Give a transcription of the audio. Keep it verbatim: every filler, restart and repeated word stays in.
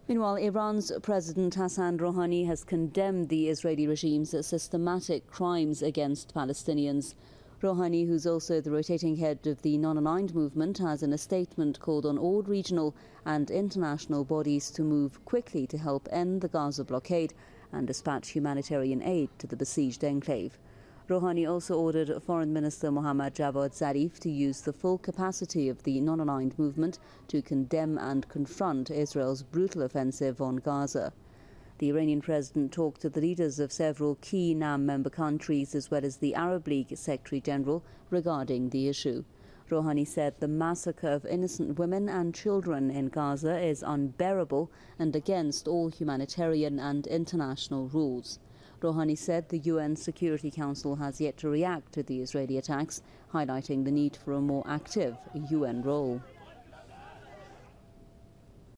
Meanwhile, Iran's President Hassan Rouhani has condemned the Israeli regime's systematic crimes against Palestinians. Rouhani, who's also the rotating head of the non-aligned movement, has in a statement called on all regional and international bodies to move quickly to help end the Gaza blockade and dispatch humanitarian aid to the besieged enclave. Rouhani also ordered Foreign Minister Mohammad Javad Zarif to use the full capacity of the non-aligned movement to condemn and confront Israel's brutal offensive on Gaza. The Iranian president talked to the leaders of several key NAM member countries as well as the Arab League Secretary General regarding the issue. Rouhani said the massacre of innocent women and children in Gaza is unbearable and against all humanitarian and international rules. Rouhani said the U N Security Council has yet to react to the Israeli attacks, highlighting the need for a more active U N role.